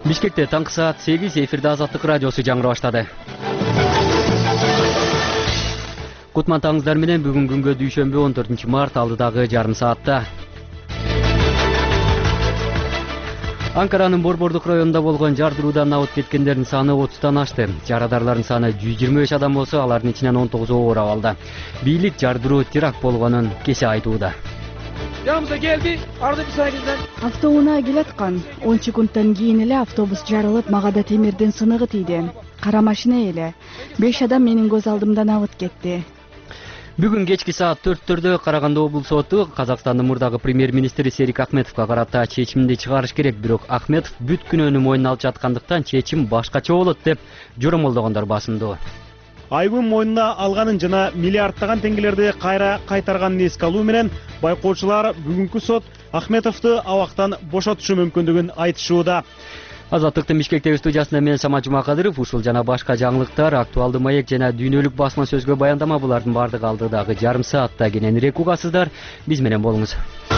Бишкекте таңкы саат 8 эфирде Азаттык радиосу жаңыра баштады. Кутман таңыздар менен бүгүн күнгө дүйшөмбү 14 март алдыдагы жарым саатта. Анкаранын Борбордук районунда болгон жардыруудан абыт кеткендердин саны 30тан ашты. Жарадарлардын саны 125 адам болсо, алардын ичинен 19 оор абалда. Бийлик жардыруу теракт болгонун кесе айтууда. Yanımıza geldi, arada bir saygıdan. Автоунаа келаткан. 10 секундтан кийин эле автобус жарылып, мага да темирдин сыныгы тийди. Кара машина эле. 5 адам менин көз алдымдан абыт кетти. Бүгүн кечки саат 4-төрдө Караганда облус соту Казакстандын мурдагы премьер-министри Серик Ахметовго карата чечимди чыгарыш керек, бирок Ахметов бүт күнөөнү мойнуна алып жаткандыктан чечим башкача болот деп жоромолдогондор басымдуу. Айгүн мойнуна алганын жана миллиардтаган теңгелерди кайра кайтарганын эске алуу менен байкоочулар бүгүнкү сот Ахметовду абактан бошотушу мүмкүндүгүн айтышууда. Азаттыктын Бишкектеги студиясында мен Самат Жумакадыров, ушул жана башка жаңылыктар, актуалдуу маек жана дүйнөлүк басма сөзгө баяндама булардын бардыгы алдыдагы жарым саатта кененирээк угасыздар. Биз менен болуңуз.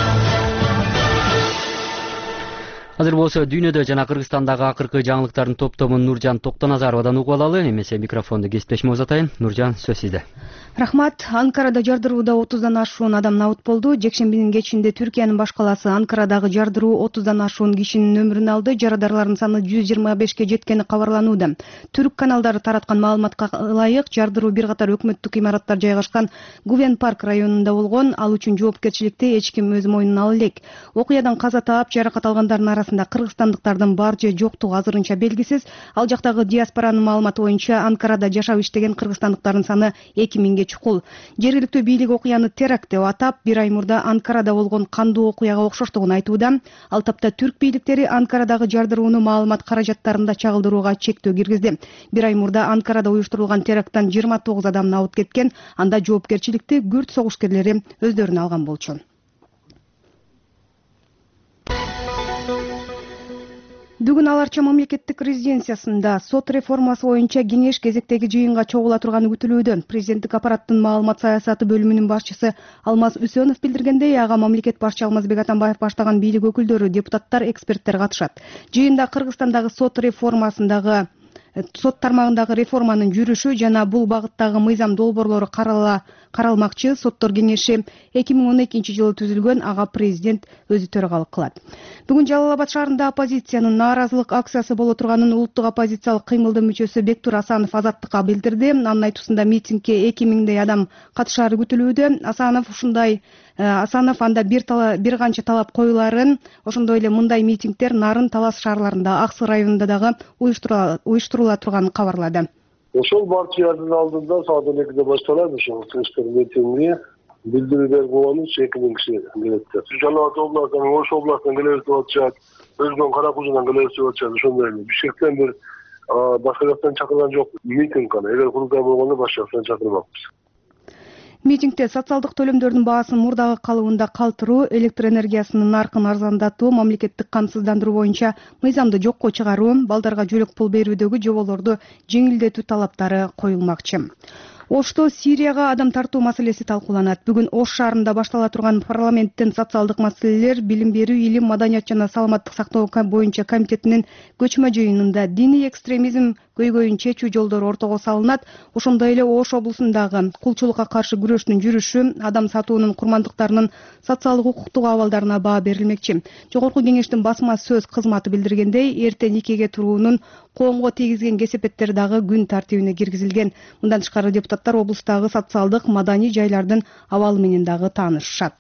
Азыр болсо дүйнөдө жана Кыргызстандагы акыркы жаңылыктардын топтомун Нуржан Токтоназаровадан угуп алалы. Эмесе микрофонду кесиптешиме узатайын. Нуржан, сөз сизде. Рахмат. Анкарада жардырууда 30дан ашуун адам набыт болду. Жекшембинин кечинде Түркиянын баш калаасы Анкарадагы жардыруу 30дан ашуун кишинин өмүрүн алды. Жарадарлардын саны 125ке жеткени кабарланууда. Түрк каналдары тараткан маалыматка ылайык, жардыруу бир катар өкмөттүк имараттар жайгашкан Гувен парк районунда болгон. Ал үчүн жоопкерчиликти эч ким өз мойнуна ала элек. Окуядан каза таап, жаракат алгандардын арасында кыргызстандыктардын бар же жоктугу азырынча белгисиз. Ал жактагы диаспоранын маалыматы боюнча Анкарада жашап иштеген кыргызстандыктардын саны 2000 чукул. Жергиликтүү бийлик окуяны теракт деп атап, бир ай мурда Анкарада болгон кандуу окуяга окшоштугун айтууда. Ал тапта түрк бийликтери Анкарадагы жардырууну маалымат каражаттарында чагылдырууга чектөө киргизди. Бир ай мурда Анкарада уюштурулган теракттан 29 адам набыт кеткен, анда жоопкерчиликти күрд согушкерлери өздөрүнө алган болчу. Бүгүн Аларча мамлекеттик резиденциясында сот реформасы боюнча кеңеш кезектеги жыйынга чогула турганы күтүлүүдө. Президенттик аппараттын маалымат саясаты бөлүмүнүн башчысы Алмаз Үсөнов билдиргендей, ага мамлекет башчы Алмазбек Атамбаев баштаган бийлик өкүлдөрү, депутаттар, эксперттер катышат. Жыйында Кыргызстандагы сот тармагындагы реформанын жүрүшү жана бул багыттагы мыйзам долбоорлору каралмакчы. Соттор кеңеши 2012-жылы түзүлгөн, ага президент өзү төрагалык кылат. Бүгүн Жалал Абад шаарында оппозициянын нааразылык акциясы боло турганын улуттук оппозициялык кыймылдын мүчөсү Бектур Асанов Азаттыкка билдирди. Анын айтуусунда митингге 2000 адам катышаары күтүлүүдө. Асанов анда бир канча талап коюларын, ошондой эле мындай митингдер Нарын, Талас шаарларында, Аксы районунда дагы уюштурула турганын кабарлады. Ошол партиянын алдында саат 12-де башталат ошол кечки митинги. Билдирүүлөр болгону 2000 киши келет. Жалал Абад областынан, Ош областынан келет деп атышат, Өзгөн Каракужунан келет деп атышат. Ошондой эле Бишкектен бир башка жактан чакырган жок. Митинг кана. Эгер курултай болгондо башка жактан чакырмакпыз. Митингде социалдык төлөмдөрдүн баасын мурдагы калыбында калтыруу, электр энергиясынын наркын арзандатуу, мамлекеттик камсыздандыруу боюнча мыйзамды жокко чыгаруу, балдарга жөлөк пул берүүдөгү жоболорду жеңилдетүү талаптары коюлмакчы. Ошто Сирияга адам тартуу маселеси талкууланат. Бүгүн Ош шаарында баштала турган парламенттин социалдык маселелер, билим берүү, илим, маданият жана саламаттык сактоо боюнча комитетинин көчмө жыйынында диний экстремизм көйгөйүн чечүү жолдору ортого салынат. Ошондой эле Ош облусундагы кулчулукка каршы күрөштүн жүрүшү, адам сатуунун курмандыктарынын социалдык укуктук абалдарына баа берилмекчи. Жогорку кеңештин басма сөз кызматы билдиргендей, эрте никеге туруунун коомго тийгизген кесепеттери дагы күн тартибине киргизилген. Мындан тышкары депутаттар облустагы социалдык, маданий жайлардын абалы менен дагы таанышышат.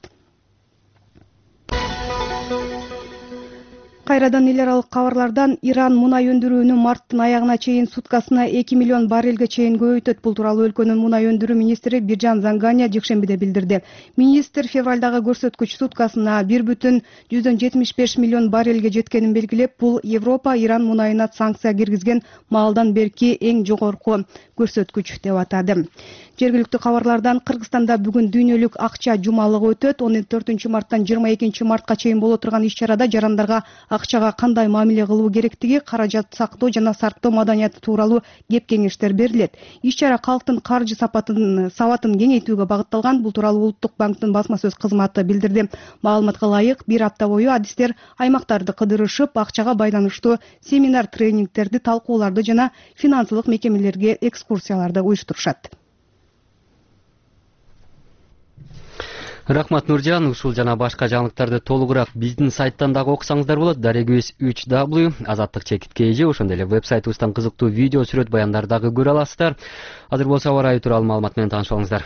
Кайрадан эл аралык кабарлардан Иран мунай өндүрүүнү марттын аягына чейин суткасына 2 миллион баррелге чейин көбөйтөт. Бул тууралуу өлкөнүн мунай өндүрүү министри Биржан Занганя жекшембиде билдирди. Министр февралдагы көрсөткүч суткасына 1,175 миллион баррелге жеткенин белгилеп, бул Европа Иран мунайына санкция киргизген маалдан берки эң жогорку көрсөткүч деп атады. Жергиликтүү кабарлардан Кыргызстанда бүгүн дүйнөлүк акча жумалыгы өтөт. 14 марттан 22 мартка чейин боло турган иш-чарада жарандарга акчага кандай мамиле кылуу керектиги, каражат сактоо жана сарптоо маданияты тууралуу кеп кеңештер берилет. Иш чара калктын каржы сабатын кеңейтүүгө багытталган. Бул тууралуу Улуттук банктын басма сөз кызматы билдирди. Маалыматка ылайык, бир апта бою адистер аймактарды кыдырышып, акчага байланыштуу семинар, тренингтерди, талкууларды жана финансылык мекемелерге экскурсияларды уюштурушат. Рахмат Нуржан, ушул жана башка жаңылыктарды толугураак биздин сайттан дагы окусаңыздар болот. Дарегибиз 3W Азаттык _KG, ошондой эле вебсайтыбыздан кызыктуу видео, сүрөт, баяндар дагы көрө аласыздар. Азыр болсо аба ырайы тууралуу маалымат менен таанышып алыңыздар.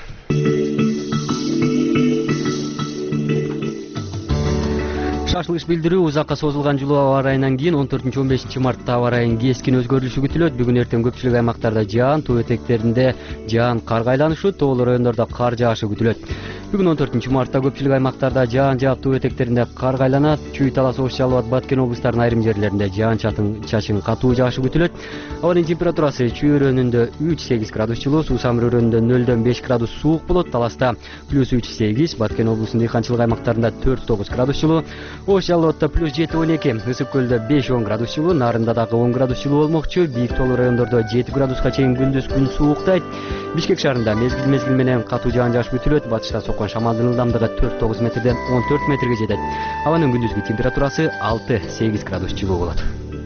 Шашылыш билдирүү узакка созулган жылуу аба ырайынан кийин 14-15 мартта аба ырайынын кескин өзгөрүлүшү күтүлөт. Бүгүн эртең көпчүлүк аймактарда жаан, тоо этектеринде жаан, кар айланышы, тоолуу райондордо кар жаашы күтүлөт. Бүгүн 14 мартта көпчүлүк аймактарда жаан жаап, тоо этектеринде кар айланат. Чүй, Талас, Ош, Жалал Абад, Баткен облустарынын айрым жерлеринде жаан-чачын катуу жаашы күтүлөт. Абанын температурасы чүй өрөөнүндө 3-8 градус жылуу, Суу Самыр өрөөнүндө 0-5 градус суук болот. Таласта +3-8, Баткен облусунун дыйканчылык аймактарында 4-9 градус жылуу, Ош, Жалал Абадта +7-12, Ысык көлдө 5-10 градус жылуу, Нарында дагы 10 градус жылуу болмокчу. Бийик тоолуу райондордо 7 градуска чейин күндүз күн сууктайт. Бишкек шаарында мезгил менен катуу жаан жааш күтүлөт. Батышта соккон шамалдын ылдамдыгы 4-9 метрден 14 метрге жетет. Абанын күндүзгү температурасы 6-8 градус жылуу болот.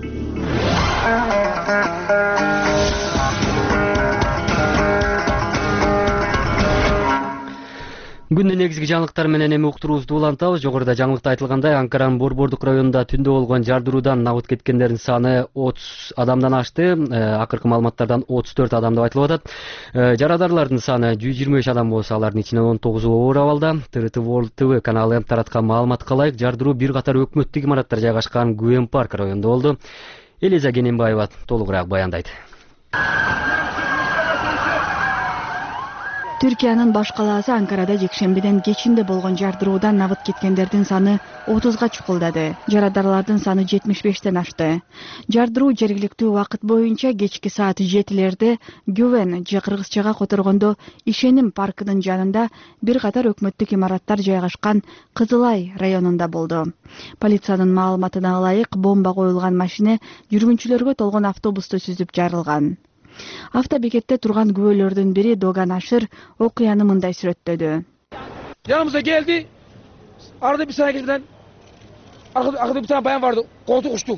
Күндүн негизги жаңылыктары менен эми уктуруубузду улантабыз. Жогоруда жаңылыкта айтылгандай, Анкаранын Борбордук районунда түндө болгон жардыруудан набыт кеткендердин саны 30 адамдан ашты. Акыркы маалыматтардан 34 адам деп айтылып атат. Жарадарлардын саны 125 адам болсо, алардын ичинен 19-у оор абалда. ТРТ World TV каналы тараткан маалыматка ылайык, жардыруу бир катар өкмөттүк имараттар жайгашкан Гүен парк районунда болду. Элиза Кененбаева толугураак баяндайт. Түркиянын баш калаасы Анкарада жекшембиден кечинде болгон жардыруудан набыт кеткендердин саны 30га чукулдады. Жарадарлардын саны 75тен ашты. Жардыруу жергиликтүү убакыт боюнча кечки саат 7-лерде Гүвен же кыргызчага которгондо Ишеним паркынын жанында бир катар өкмөттүк имараттар жайгашкан Кызылай районунда болду. Полициянын маалыматына ылайык, бомба коюлган машина жүргүнчүлөргө толгон автобусту сүзүп жарылган. Автобекетте турган күбөлөрдүн бири Доган Ашыр окуяны мындай сүрөттөдү. Yanımıza geldi. Arada bir saniye gitmeden arkada bir tane bayan vardı. Koltuk uçtu.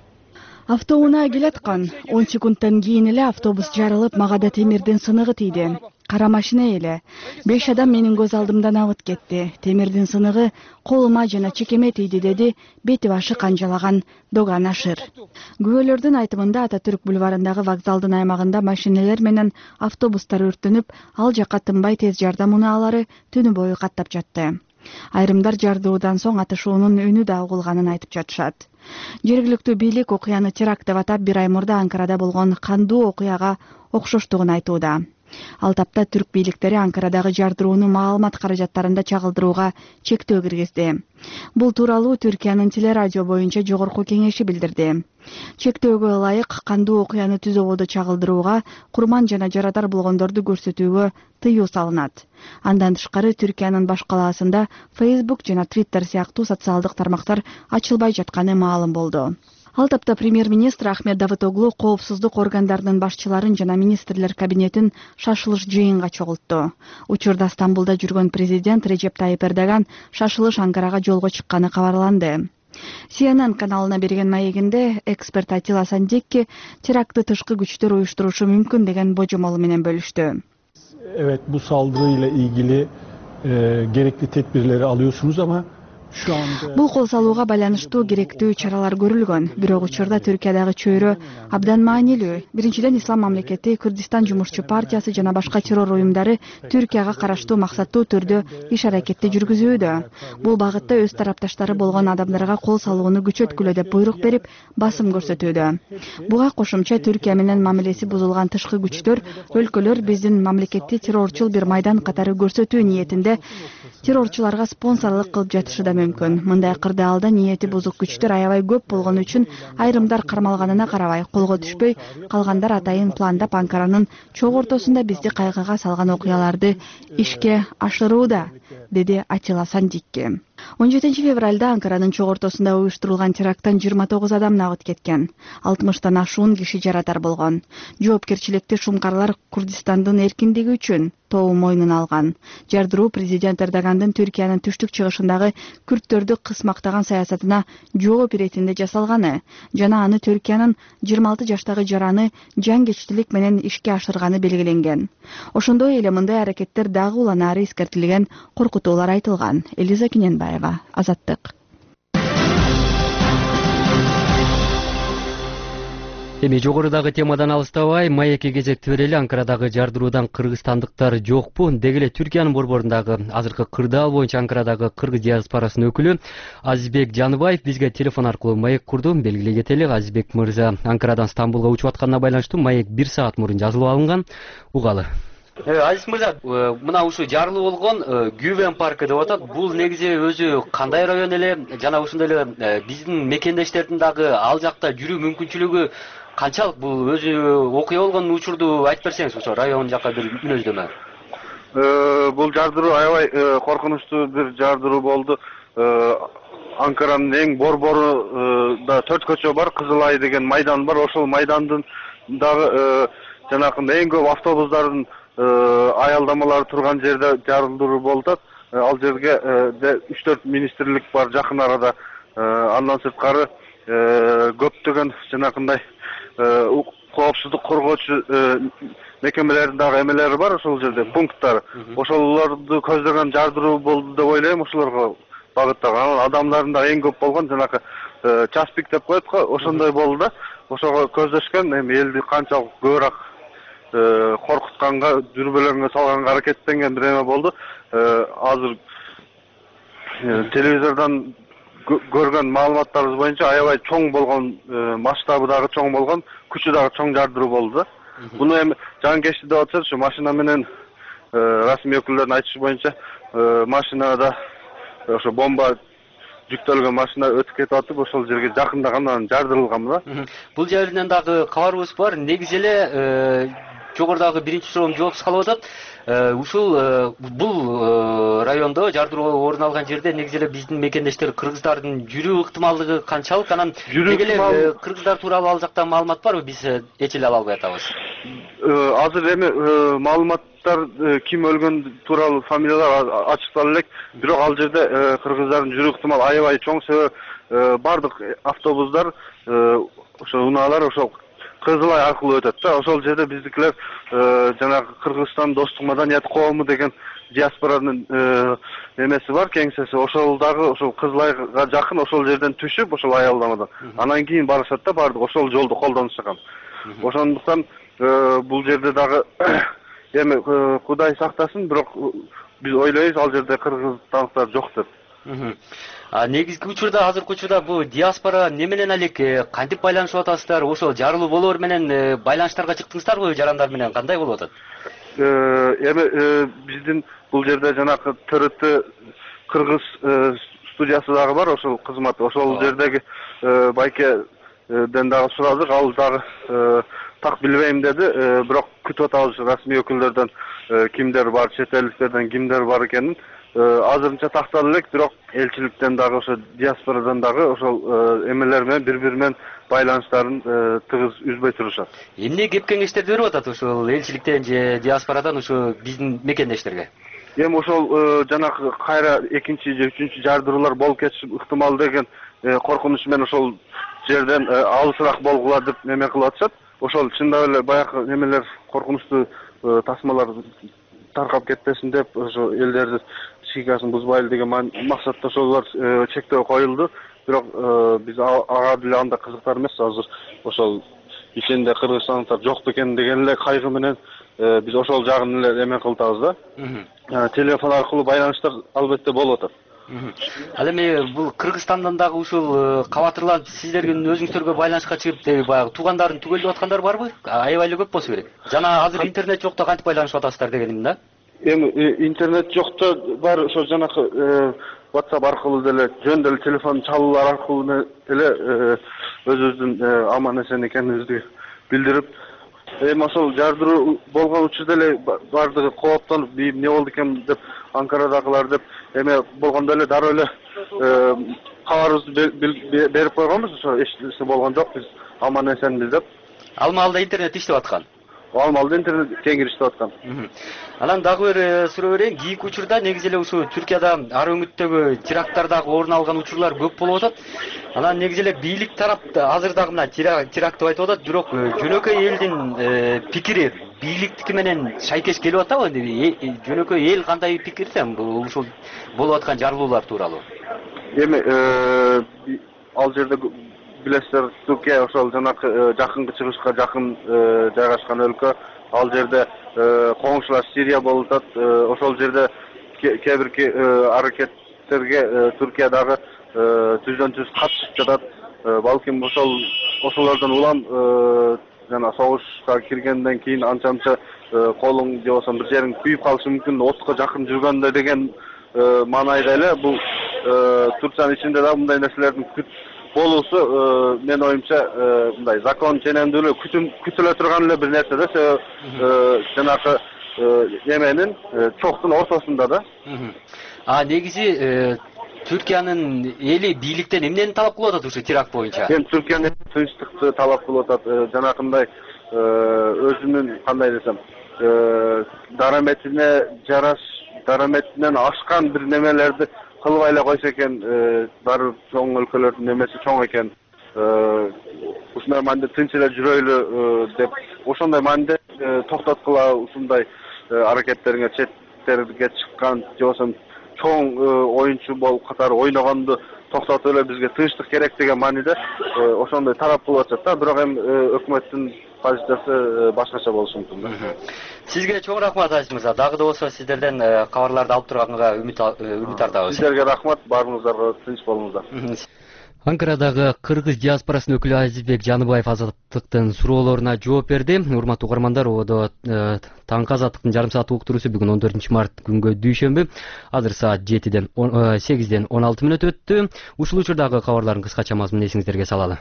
Автоунаа келаткан 10 секундтан кийин эле автобус жарылып, мага да темирдин сыныгы тийди. Кара машина эле. 5 адам менин көз алдымдан абыт кетти. Темирдин сыныгы колума жана чекеме тийди, деди бети башы канжалаган Доган Ашыр. Күбөлөрдүн айтымында Ататүрк бульварындагы вокзалдын аймагында машиналар менен автобустар өрттөнүп, ал жакка тынбай тез жардам унаалары түнү бою каттап жатты. Айрымдар жардыруудан соң атышуунун үнү да угулганын айтып жатышат. Жергиликтүү бийлик окуяны теракт деп атап, бир ай мурда Анкарада болгон кандуу окуяга окшоштугун айтууда. Ал тапта түрк бийликтери Анкарадагы жардырууну маалымат каражаттарында чагылдырууга чектөө киргизди. Бул тууралуу Түркиянын телерадио боюнча жогорку кеңеши билдирди. Чектөөгө ылайык кандуу окуяны түз ободо чагылдырууга, курман жана жарадар болгондорду көрсөтүүгө тыюу салынат. Андан тышкары Түркиянын баш калаасында Facebook жана Twitter сыяктуу социалдык тармактар ачылбай жатканы маалым болду. Ал тапта премьер-министр Ахмет Давутоглу коопсуздук органдарынын башчыларын жана министрлер кабинетин шашылыш жыйынга чогултту. Учурда Стамбулда жүргөн президент Режеп Тайип Эрдоган шашылыш Анкарага жолго чыкканы кабарланды. CNN каналына берген маегинде эксперт Атила Сандикки терактты тышкы күчтөр уюштурушу мүмкүн деген божомолу менен бөлүштү. Evet, bu saldırıyla ilgili gerekli tedbirleri alıyorsunuz ama şu anda... Бул кол салууга байланыштуу керектүү чаралар көрүлгөн. Бирок учурда Түркиядагы чөйрө абдан маанилүү. Биринчиден, Ислам мамлекети, Кыргызстан жумушчу партиясы жана башка террор уюмдары Түркияга караштуу максаттуу түрдө иш-аракетти жүргүзүүдө. Бул багытта өз тарапташтары болгон адамдарга кол салууну күчөткүлө деп буйрук берип, басым көрсөтүүдө. Буга кошумча Түркия менен мамилеси бузулган тышкы күчтөр, өлкөлөр биздин мамлекетти террорчул бир майдан катары көрсөтүү ниетинде террорчуларга спонсорлук кылып жатышы да мүмкүн. Мындай кырдаалда ниети бузук күчтөр аябай көп болгон үчүн айрымдар кармалганына карабай колго түшпөй, калгандар атайын пландап Анкаранын чок ортосунда бизди кайгыга салган окуяларды ишке ашырууда, деди Атила Сандикки. 17 февралда Анкаранын чок ортосунда уюштурулган теракттан 29 адам нагыт кеткен. 60тан ашуун киши жаратар болгон. Жоопкерчиликти шумкарлар Курдистандын эркиндиги үчүн тобу мойнуна алган. Жардыруу президент Эрдогандын Түркиянын түштүк чыгышындагы күрттөрдү кысмактаган саясатына жооп иретинде жасалганы жана аны Түркиянын 26 жаштагы жараны жангечтилик менен ишке ашырганы белгиленген. Ошондой эле мындай аракеттер дагы уланары эскертилген, коркутуулар айтылган. Элиза Киненбаева, Азаттык. Эми жогорудагы темадан алыстабай, маекке кезекти берели. Анкарадагы жардыруудан кыргызстандыктар жокпу? Деги эле Түркиянын борборундагы азыркы кырдаал боюнча Анкарадагы кыргыз диаспорасынын өкүлү Азизбек Жаныбаев бизге телефон аркылуу маек курду. Белгилей кетели, Азизбек мырза, Анкарадан Стамбулга учуп атканына байланыштуу маек 1 саат мурун жазылып алынган. Угалы. Азиз мырза, мына ушу жарылуу болгон Гювен паркы деп атат. Бул негизи өзү кандай район эле жана ушундай эле биздин мекендештердин дагы ал жакта жүрүү мүмкүнчүлүгү канчалык? Бул өзү окуя болгон учурду айтып берсеңиз, ошо район жака бир мүнөздөмө. Бул жардыруу аябай коркунучтуу бир жардыруу болду. Анкаранын эң борборунда 4 көчө бар, Кызыл Ай деген майдан бар. Ошол майдандын дагы жанакындай эң көп автобустардын аялдамалары турган жерде жарылдыруу болду. Ал жерге 3-4 министрлик бар жакын арада. Андан сырткары көптөгөн жанакындай коопсуздук коргоочу мекемелердин дагы эмелери бар, ошол жерде пункттары. Ошолорду көздөгөн жардыруу болду деп ойлойм. Ошолорго багытталган адамдардын да эң көп болгон жанакы часпик деп коет го, ошондой болду да. Ошого көздөшкөн, эми элди канчалык көбүрөөк коркутканга, дүрбөлөрүнгө салганга аракеттенген бир эме болду. Азыр телевизордон көргөн маалыматтарыбыз боюнча аябай чоң болгон, масштабы дагы чоң болгон, күчү дагы чоң жардыруу болду. Буну эми жангечти деп атышат, ушу машина менен расмий өкүлдөрдүн айтышы боюнча машинада ошо бомба жүктөлгөн машина өтүп кетип атып, ошол жерге жакындаган, анан жардырылган да. Бул жеринен дагы кабарыбыз бар. Негизи эле жогорудагы биринчи суроом жоопсуз калып атат. Ушул бул райондо жардыруу орун алган жерде негизи эле биздин мекендештер кыргыздардын жүрүү ыктымалдыгы канчалык? Анан деги эле кыргыздар тууралуу ал жакта маалымат барбы? Биз эч эле ала албай атабыз. Азыр эми маалыматтар ким өлгөн тууралуу фамилиялар ачыктала элек, бирок ал жерде кыргыздардын жүрүү ыктымалы аябай чоң. Себеби бардык автобустар, ошо унаалар ошол Кызыл Ай аркылуу өтөт да. Ошол жерде биздикилер жанагы Кыргызстан достук маданият коому деген диаспоранын эмеси бар, кеңсеси. Ошол дагы ошол Кызыл Айга жакын, ошол жерден түшүп, ошол аялдамадан анан кийин барышат да, бардык ошол жолду колдонушкан. Ошондуктан бул жерде дагы эми Кудай сактасын, бирок биз ойлойбуз ал жерде кыргызстандыктар жок деп. Негизги учурда, азыркы учурда бул диаспора неменен алек кантип байланышып атасыздар? Ошол жарылуу болоор менен байланыштарга чыктыңыздарбы жарандар менен? Кандай болуп атат? Эми биздин бул жерде жанакы ТРТ кыргыз студиясы дагы бар, ошол кызмат. Ошол жердеги байкеден дагы сурадык, ал дагы так билбейм деди. Бирок күтүп атабыз расмий өкүлдөрдөн кимдер бар, чет элдиктерден кимдер бар экенин. Азырынча такталып элек, бирок элчиликтен дагы, ошо диаспорадан дагы ошол эмелер менен бири-бири менен байланыштарын тыгыз үзбөй турушат. Эмне кеп кеңештерди берип атат ошол элчиликтен же диаспорадан ошо биздин мекендештерге? Эми ошол жанагы кайра экинчи же үчүнчү жардыруулар болуп кетиши ыктымал деген коркунуч менен ошол жерден алысыраак болгула деп неме кылып атышат. Ошол чындап эле баягы немелер, коркунучтуу тасмалар таркап кетпесин деп, ошо элдерди психикасын бузбайлы деген максатта ошолор чектөө коюлду. Бирок биз ага деле анда кызыктар эмес. Азыр ошол ичинде кыргызстандыктар жок бекен деген эле кайгы менен биз ошол жагын эле эме кылтабыз да. Телефон аркылуу байланыштар албетте болуп атат. Ал эми бул Кыргызстандан дагы ушул кабатырланып сиздердин өзүңүздөргө байланышка чыгып, баягы туугандарын түгөлдөп аткандар барбы? Аябай эле көп болсо керек. Жана азыр интернет жокто кантип байланышып атасыздар дегеним да. Эми интернет жокто бар, ошо жанакы WhatsApp аркылуу деле, жөн деле телефон чалуулар аркылуу эле өзүбүздүн аман эсен экенибизди билдирип, эми ошол жардыруу болгон учурда эле бардыгы кооптонуп, эмне болду экен деп Ankaradagılar dep эме болгондо эле дароо эле кабарыбызды берип койгонбуз, ошо эч болгон жок, биз аман эсенбиз деп. Ал маалда интернет иштеп аткан. Ал маалда интернет кең иштеп аткан. Анан дагы бир суроо берейин. Кийинки учурда негизи эле ушул Түркияда ар өңүттөгү теракттардагы орун алган учурлар көп болуп атат. Анан негизи эле бийлик тарап азыр дагы мына теракт деп айтып атат, бирок жөнөкөй элдин пикири бийликтики менен шайкеш келип атабы? Жөнөкөй эл кандай пикирде ушул болуп аткан жарылуулар тууралуу? Эми ал жерде билесиздер, Түркия ошол жанакы жакынкы чыгышка жакын жайгашкан өлкө. Ал жерде коңшулаш Сирия болуп атат. Ошол жерде кээ бир аракеттерге Түркия дагы түздөн-түз катышып жатат. Балким ошолордон улам жана согушка киргенден кийин анча-мынча колуң же болбосо бир жериң күйүп калышы мүмкүн, отко жакын жүргөндө деген маанайда эле бул Турциянын ичинде да мындай нерселердин болуусу мен оюмча мындай закон ченемдүүлүгү күтүлө турган эле бир нерсе да, себеби жанакы эменин чоктун ортосунда да. Негизи Түркиянын эли бийликтен эмнени талап кылып атат ушу теракт боюнча? Эми Түркиянын тынчтыкты талап кылып атат, жанакындай өзүнүн кандай десем, дараметинен ашкан бир немелерди кылбай эле койсо экен, баары чоң өлкөлөрдүн немеси чоң экен. Ушундай маанде тынч эле жүрөйлү деп, ошондой маанде токтоткула ушундай аракеттериңе, четтерге чыккан же болбосо чоң оюнчу болуп катары ойногонду токтотуп эле бизге тынчтык керек деген мааниде ошондой талап кылып атышат да. Бирок эми өкмөттүн позициясы башкача болушу мүмкүн. Сизге чоң рахмат Азиз мырза. Дагы да болсо сиздерден кабарларды алып турганга үмүт артабыз. Сиздерге рахмат, баарыңыздарга тынч болуңуздар. Анкарадагы кыргыз диаспорасынын өкүлү Азизбек Жаныбаев Азаттыктын суроолоруна жооп берди. Урматтуу угармандар, ободо таңкы Азаттыктын жарым саат уктуруусу бүгүн 14 март күнгө дүйшөмбү. Азыр саат 8ден 16 мүнөт өттү. Ушул учурдагы кабарлардын кыскача мазмунун эсиңиздерге салалы.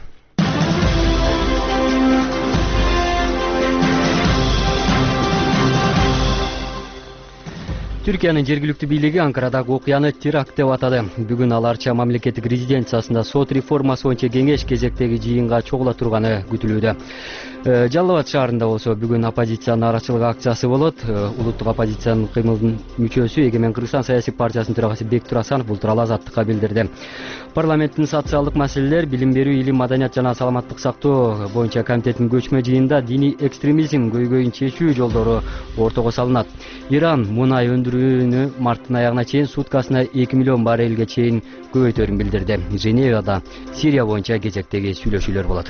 Түркиянын жергиликтүү бийлиги Анкарадагы окуяны теракт деп атады. Бүгүн ал Арча мамлекеттик резиденциясында сот реформасы боюнча кеңеш кезектеги жыйынга чогула турганы күтүлүүдө. Жалал Абад шаарында болсо бүгүн оппозициянын арачылык акциясы болот. Улуттук оппозициянын кыймылынын мүчөсү Эгемен Кыргызстан саясий партиясынын төрагасы Бектур Асанов бул тууралуу Азаттыкка билдирди. Парламенттин социалдык маселелер, билим берүү, илим, маданият жана саламаттык сактоо боюнча комитеттин көчмө жыйынында диний экстремизм көйгөйүн чечүү жолдору ортого салынат. Иран мунай өндүрүүнү марттын аягына чейин суткасына 2 миллион баррелге чейин көбөйтөрүн билдирди. Женевада Сирия боюнча кезектеги сүйлөшүүлөр болот.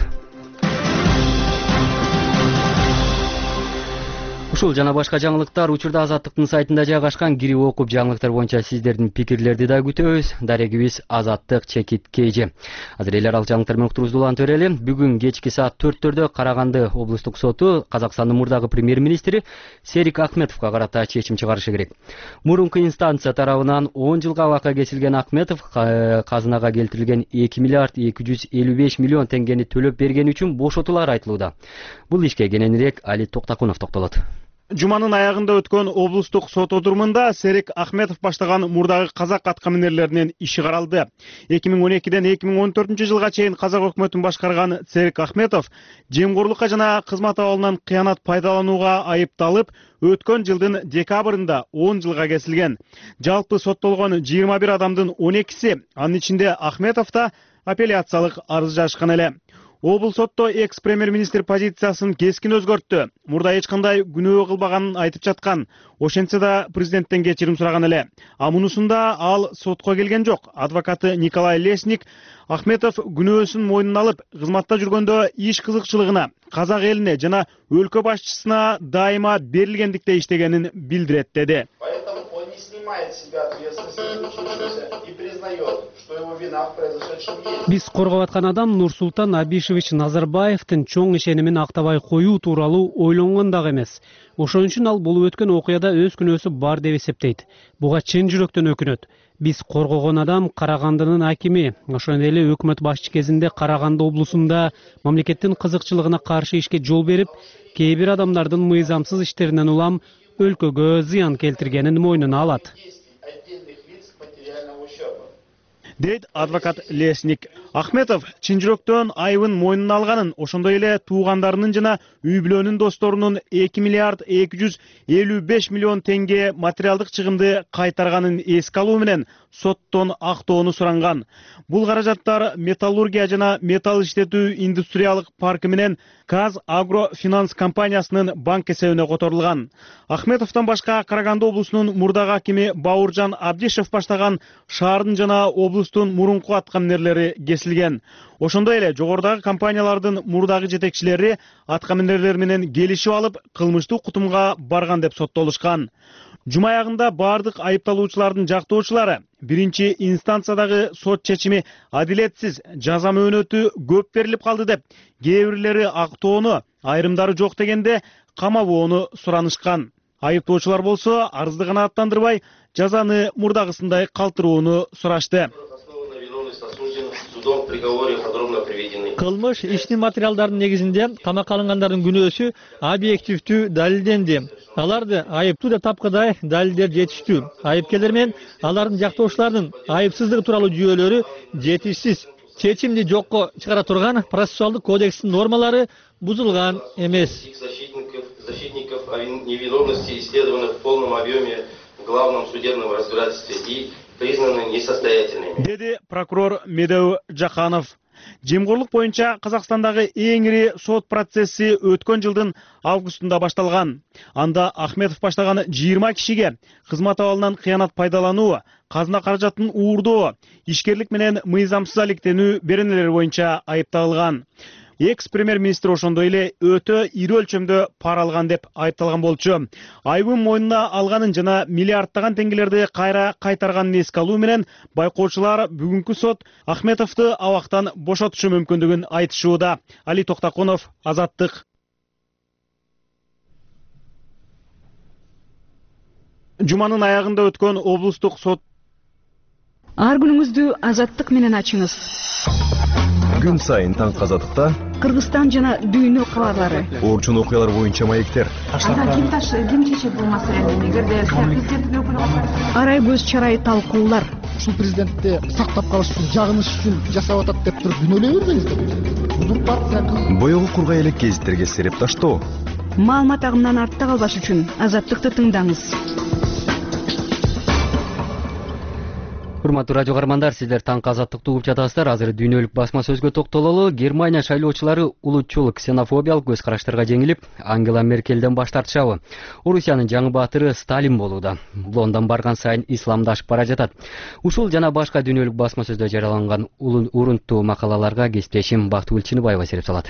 Ушул жана башка жаңылыктар учурда Азаттыктын сайтында жайгашкан. Кирип окуп жаңылыктар боюнча сиздердин пикирлерди да күтөбүз. Дарегибиз Азаттык чекит KG. Азыр эл аралык жаңылыктар менен уктуруубузду улантып берели. Бүгүн кечки саат 4-төрдө Караганды облустук соту Казакстандын мурдагы премьер-министри Серик Ахметовго карата чечим чыгарышы керек. Мурунку инстанция тарабынан 10 жылга абакка кесилген Ахметов казынага келтирилген 2 миллиард 255 миллион теңгени төлөп бергени үчүн бошотулары айтылууда. Бул ишке кененирээк Али Токтакунов токтолот. Жуманын аягында өткөн облустук сот отурумунда Серик Ахметов баштаган мурдагы казак аткаминерлеринин иши каралды. 2012ден 2014 жылга чейин казак өкмөтүн башкарган Серик Ахметов жемгорлукка жана кызмат абалынан кыянат пайдаланууга айыпталып, өткөн жылдын декабрында 10 жылга кесилген. Жалпы соттолгон 21 адамдын 12си, анын ичинде Ахметов да апелляциялык арыз жазышкан эле. Облус сотто экс-премьер-министр позициясын кескин өзгөрттү. Мурда эч кандай күнөө кылбаганын айтып жаткан. Ошентсе да президенттен кечирим сураган эле. А мунусунда ал сотко келген жок. Адвокаты Николай Лесник Ахметов күнөөсүн мойнуна алып, кызматта жүргөндө иш кызыкчылыгына, казак элине жана өлкө башчысына дайыма берилгендикте иштегенин билдирет деди. Биз коргоп аткан адам Нурсултан Абишевич Назарбаевдин чоң ишенимин актабай коюу тууралуу ойлонгон дагы эмес. Ошон үчүн ал бул өткөн окуяда өз күнөөсү бар деп эсептейт. Буга чын жүрөктөн өкүнөт. Биз коргогон адам Карагандынын акими, ошондой эле өкмөт башчы кезинде Караганды облусунда мамлекеттин кызыкчылыгына каршы ишке жол берип, кээ бир адамдардын мыйзамсыз иштеринен улам өлкөгө зыян келтиргенин мойнуна алат. дейт адвокат Лесник. Ахметов чын жүрөктөн айыбын мойнуна алганын, ошондой эле туугандарынын жана үй бүлөнүн досторунун 2 миллиард 255 миллион теңге материалдык чыгымды кайтарганын эске алуу менен соттон актоону суранган. Бул каражаттар металлургия жана металл иштетүү индустриялык паркы менен Каз Агро Финанс компаниясынын банк эсебине которулган. Ахметовдон башка Караганды облусунун мурдагы акими Бауыржан Абдишев баштаган шаардын жана облустун мурунку аткаминерлери кесилген. Ошондой эле жогорудагы компаниялардын мурдагы жетекчилери аткаминерлер менен келишип алып, кылмыштуу кутумга барган деп соттолушкан. Жума аягында бардык айыпталуучулардын жактоочулары биринчи инстанциядагы сот чечими адилетсиз, жаза мөөнөтү көп берилип калды деп, кээ бирлери актоону, айрымдары жок дегенде камабоону суранышкан. Айыптоочулар болсо арызды канааттандырбай, жазаны мурдагысындай калтырууну сурашты. Кылмыш иштин материалдарынын негизинде камакка алынгандардын күнөөсү объективдүү далилденди. Аларды айыптуу деп тапкыдай далилдер жетиштүү. Айыпкерлер менен алардын жактоочуларынын айыпсыздыгы тууралуу жүйөлөрү жетишсиз. Чечимди жокко чыгара турган процессуалдык кодекстин нормалары бузулган эмес. Защитников невиновности исследованы в полном объеме в главном судебном разбирательстве и признаны несостоятельными. Деди прокурор Медеу Жаканов. Жемгорлук боюнча Казакстандагы эң ири сот процесси өткөн жылдын августунда башталган. Анда Ахметов баштаган 20 кишиге кызмат абалынан кыянат пайдалануу, казына каражатын уурдоо, ишкерлик менен мыйзамсыз алектенүү беренелери боюнча айыпталган. Экс-премьер-министр ошондой эле өтө ири өлчөмдө пара алган деп айыпталган болчу. Айыбын мойнуна алганын жана миллиардтаган теңгелерди кайра кайтарганын эске алуу менен байкоочулар бүгүнкү сот Ахметовду абактан бошотушу мүмкүндүгүн айтышууда. Али Токтакунов, Азаттык. Жуманын аягында өткөн облустук сот. Ар күнүңүздү Азаттык менен ачыңыз. Күн сайын таң Азаттыкта Кыргызстан жана дүйнө кабарлары. Орчун окуялар боюнча маектер. Ким чечет бул маселени? Эгерде президенттик өкүлү арай көз чарай талкуулар. Ушул президентти сактап калыш үчүн, жагыныш үчүн жасап атат деп туруп күнөөлөй бербеңиздер. Бул партия Боёгу кургай элек гезиттерге сереп таштоо. Маалымат агымынан артта калбаш үчүн Азаттыкты тыңдаңыз. Урматтуу радио каармандар, сиздер таңкы Азаттыкты угуп жатасыздар. Азыр дүйнөлүк басма сөзгө токтололу. Германия шайлоочулары улутчул ксенофобиялык көз караштарга жеңилип, Ангела Меркелден баш тартышабы. Орусиянын жаңы баатыры Сталин болууда. Лондон барган сайын исламдашып бара жатат. Ушул жана башка дүйнөлүк басма сөздө жарыяланган урунттуу макалаларга кесиптешим Бактыгүл Чыныбаева сереп салат.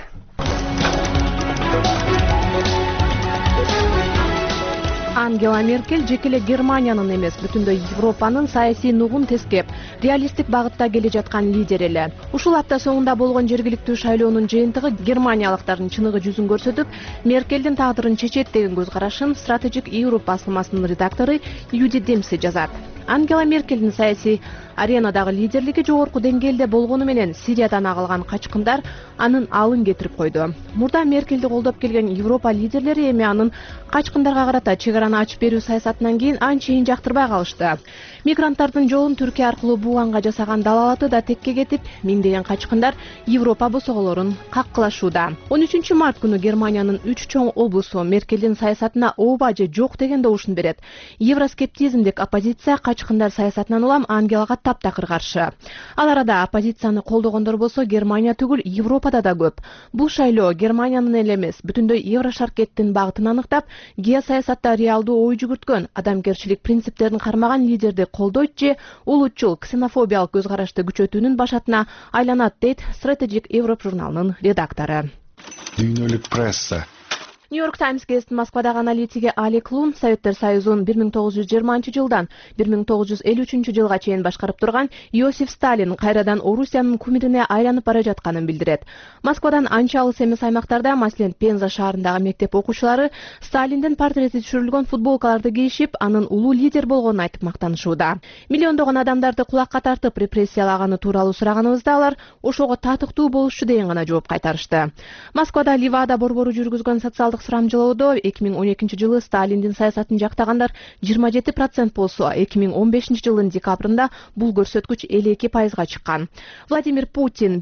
Ангела Меркель жекеле Германиянын эмес, бүтүндөй Европанын саясий нугун тескеп, реалисттик багытта келе жаткан лидер эле. Ушул апта соңунда болгон жергиликтүү шайлоонун жыйынтыгы германиялыктардын чыныгы жүзүн көрсөтүп, Меркелдин тагдырын чечет деген көз карашын Strategic Europe басылмасынын редактору Юди Демси жазат. Ангела Меркелдин саясий аренадагы лидерлиги жогорку деңгээлде болгону менен Сириядан агылган качкындар анын алын кетирип койду. Мурда Меркелди колдоп келген Европа лидерлери эми анын качкындарга карата чегараны ачып берүү саясатынан кийин анчейин жактырбай калышты. Мигранттардын жолун Түркия аркылуу Буганга жасаган далалаты да текке кетип, миңдеген качкындар Европа босоголорун каккылашууда. 13 март күнү Германиянын 3 чоң облусу Меркелдин саясатына ооба же жок деген добушун берет. Евроскептизмдик оппозиция качкындар саясатынан улам Ангелага таптакыр каршы. Ал арада оппозицияны колдогондор болсо Германия түгүл, Европада да көп. Бул шайлоо Германиянын эле эмес, бүтүндөй Еврошаркеттин багытын аныктап, геосаясатта реалдуу ой жүгүрткөн, адамгерчилик принциптерин кармаган лидерди колдойт же улутчул ксенофобиялык көз карашты күчөтүүнүн башатына айланат, дейт Strategic Europe журналынын редактору. Дүйнөлүк пресса. Нью-Йорк Таймс газетинин Москвадагы аналитиги Алек Лун Советтер Союзун 1920 жылдан 1953 жылга чейин башкарып турган Иосиф Сталин кайрадан Орусиянын кумирине айланып бара жатканын билдирет. Москвадан анча алыс эмес аймактарда, маселен Пенза шаарындагы мектеп окуучулары Сталиндин портрети түшүрүлгөн футболкаларды кийишип, анын улуу лидер болгонун айтып мактанышууда. Миллиондогон адамдарды кулакка тартып репрессиялаганы тууралуу сураганыбызда алар ошого татыктуу болушчу деген гана жооп кайтарышты. Москвада Ливада борбору жүргүзгөн социалдык миллиондук сурамжылоодо 2012 жылы Сталиндин саясатын жактагандар 27% болсо, 2015 жылдын декабрында бул көрсөткүч 52%га чыккан. Владимир Путин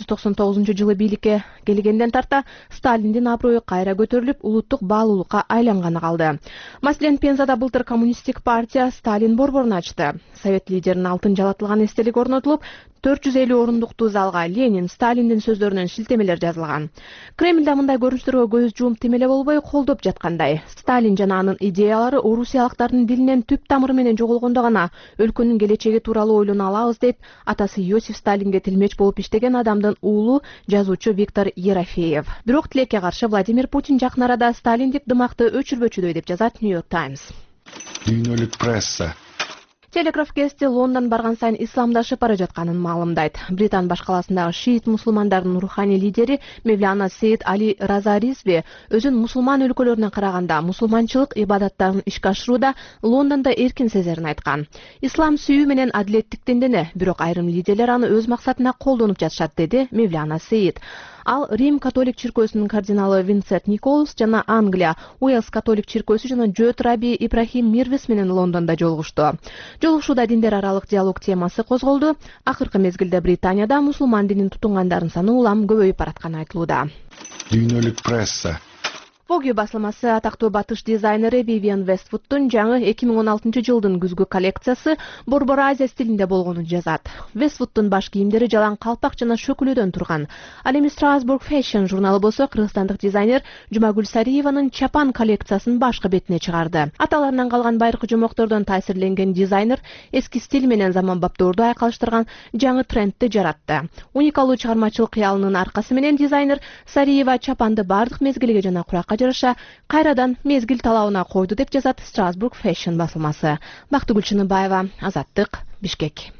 1999 жылы бийликке келгенден тарта Сталиндин аброю кайра көтөрүлүп, улуттук баалуулукка айланганы калды. Маселен, Пензада былтыр коммунисттик партия Сталин борборун ачты. Совет лидеринин алтын жалатылган эстелик орнотулуп, 450 орындуктуу залга Ленин, Сталиндин сөздөрүнөн шилтемелер жазылган. Кремльде мындай көрүнүштөргө көз жумуп темеле болбой колдоп жаткандай. Сталин жана анын идеялары орусиялыктардын дилинен түп тамыры менен жоголгондо гана өлкөнүн келечеги тууралуу ойлоно алабыз дейт атасы Иосиф Сталинге тилмеч болуп иштеген адамдын уулу жазуучу Виктор Ерофеев. Бирок тилекке каршы Владимир Путин жакын арада сталиндик дымакты өчүрбөчүдөй деп жазат New York Times. Дүйнөлүк пресса. Телеграф гезити Лондон барган сайын исламдашып бара жатканын маалымдайт. Британ башкаласындагы шиит мусулмандардын руханий лидери Мевляна Сейд Али Раза Ризви өзүн мусулман өлкөлөрүнө караганда мусулманчылык ибадаттарын ишке ашырууда Лондондо эркин сезерин айткан. Ислам сүйүү менен адилеттиктендене, бирок айрым лидерлер аны өз максатына колдонуп жатышат, деди Мевляна Сейд. Ал Рим католик чиркөөсүнүн кардиналы Винсент Николс жана Англия, Уэльс католик чиркөөсү жана Жөт Раби Ибрахим Мирвис менен Лондондо жолугушту. Жолугушууда диндер аралык диалог темасы козголду. Акыркы мезгилде Британияда мусулман динин тутунгандарын саны улам көбөйүп баратканы айтылууда. Дүйнөлүк пресса. Vogue басылмасы атактуу батыш дизайнери Vivienne Westwood'тун жаңы 2016 жылдын күзгү коллекциясы Борбор Азия стилинде болгонун жазат. Westwood'тун баш кийимдери жалаң калпак жана шөкүлөдөн турган. Ал эми Strasbourg Fashion журналы болсо кыргызстандык дизайнер Жумагүл Сариеванын чапан коллекциясын башкы бетине чыгарды. Аталарынан калган байыркы жомоктордон таасирленген дизайнер эски стиль менен заманбапторду айкалыштырган жаңы трендти жаратты. Уникалуу чыгармачылык кыялынын аркасы менен дизайнер Сариева чапанды бардык мезгилге жана куракка жараша кайрадан мезгил талабына койду деп жазат Strasbourg Fashion басылмасы. Бактыгүл Чыныбаева, Азаттык, Бишкек.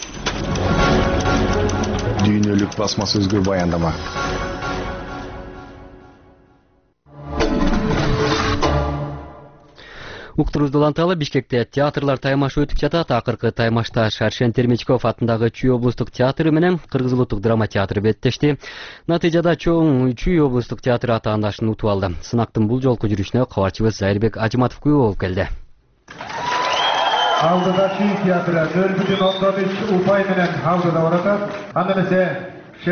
Дүйнөлүк басмасөзгө баяндама. Уктурубузду уланталы. Бишкекте театрлар таймашы өтүп жатат. Акыркы таймашта Шаршен Термечков атындагы Чүй облустук театры менен Кыргыз улуттук драма театры беттешти. Натыйжада чоң Чүй облустук театры атаандашын утуп алды. Сынактын бул жолку жүрүшүнө кабарчыбыз Зайырбек Ажыматов күбө болуп келди. Алдыда Чүй театры 4,3 упай менен алдыда баратат. Аны эмесе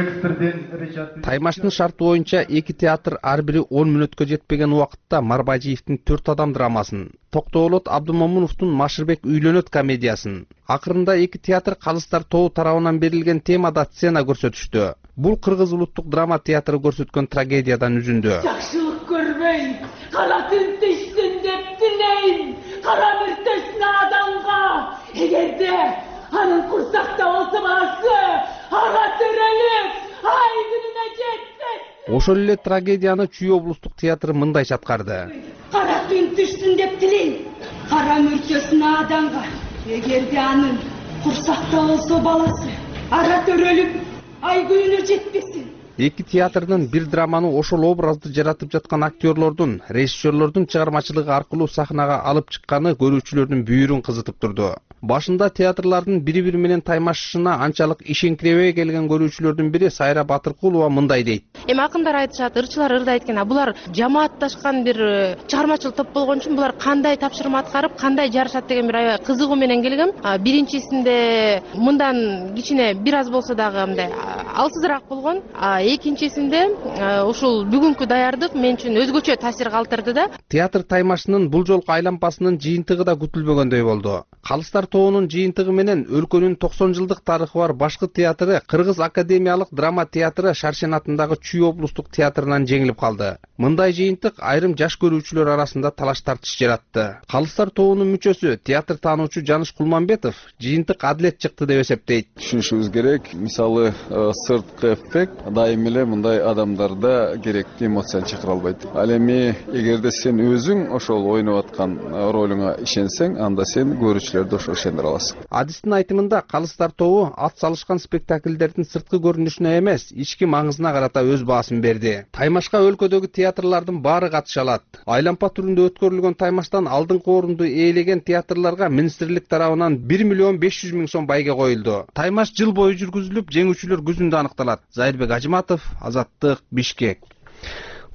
Таймаштын шарты боюнча эки театр ар бири 10 мүнөткө жетпеген убакытта Марбажиевдин 4 адам драмасын, Токтоолот Абдумомуновдун Машырбек үйлөнөт комедиясын, акырында эки театр Калыстар тобу тарабынан берилген темада сцена көрсөтүштү. Бул Кыргыз улуттук драма театры көрсөткөн трагедиядан үзүндү. Жакшылык көрбөйүн, кара түн түшсүн деп тилейин, кара мүртөсүн адамга, эгерде анын курсакта болсо баласы ага төрөлүп, ай күнүнө жетпес. Ошол эле трагедияны Чүй облустук театры мындайча аткарды. Кара түн түшсүн деп тилейин, кара мүртөсүн адамга, эгерде анын курсакта болсо баласы ага төрөлүп, ай күнүнө жетпесин. Эки театрдын бир драманы ошол образды жаратып жаткан актерлордун, режиссерлордун чыгармачылыгы аркылуу сахнага алып чыкканы көрүүчүлөрдүн бүйүрүн кызытып турду. Башында театрлардын бири-бири менен таймашышына анчалык ишенкиребей келген көрүүчүлөрдүн бири Сайра Батыркулова мындай дейт. Эми акындар айтышат, ырчылар ырдайт экен, булар жамаатташкан бир чыгармачыл топ болгон үчүн булар кандай тапшырма аткарып, кандай жарышат деген бир аябай кызыгуу менен келгем. Биринчисинде мындан кичине бир аз болсо дагы мындай алсызыраак болгон. Экинчисинде ушул бүгүнкү даярдык мен үчүн өзгөчө таасир калтырды да. Театр таймашынын бул жолку айлампасынын жыйынтыгы да күтүлбөгөндөй болду. Калыстар тобунун жыйынтыгы менен өлкөнүн 90 жылдык тарыхы бар башкы театры Кыргыз академиялык драма театры Шаршен атындагы Чүй облустук театрынан жеңилип калды. Мындай жыйынтык айрым жаш көрүүчүлөр арасында талаш тартыш жаратты. Калыстар тобунун мүчөсү, театр таануучу Жаныш Кулманбетов жыйынтык адилет чыкты деп эсептейт. Түшүнүшүбүз керек, мисалы сырткы эффект дайым эле мындай адамдарда керектүү эмоцияны чакыра албайт. Ал эми эгерде сен өзүң ошол ойноп аткан ролуңа ишенсең, анда сен көрүүчүлөрдү ошо ишендире аласың. Адистин айтымында Калыстар тобу ат салышкан спектакльдердин сырткы көрүнүшүнө эмес, ички маңызына карата өз баасын берди. Таймашка өлкөдөгү театрлардын баары катыша алат. Айлампа түрүндө өткөрүлгөн таймаштан алдыңкы орунду ээлеген театрларга министрлик тарабынан 1,5 миллион сом байге коюлду. Таймаш жыл бою жүргүзүлүп, жеңүүчүлөр күзүндө аныкталат. Зайырбек Ажыматов, Азаттык, Бишкек.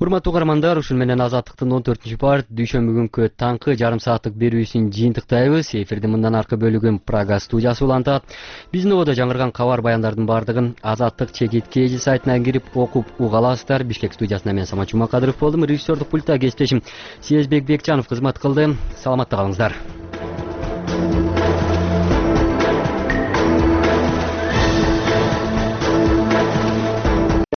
Урматтуу угармандар, ушул менен Азаттыктын 14-парт дүйшөмбү күнкү таңкы жарым сааттык берүүсүн жыйынтыктайбыз. Эфирдин мындан аркы бөлүгүн Прага студиясы улантат. Биздин ободо жаңырган кабар баяндардын бардыгын Азаттык чекит KG сайтына кирип окуп уга аласыздар. Бишкек студиясында мен Самат Жумакадыров болдум. Режиссердук пультта кесиптешим Сезбек Бекчанов кызмат кылды. Саламатта калыңыздар.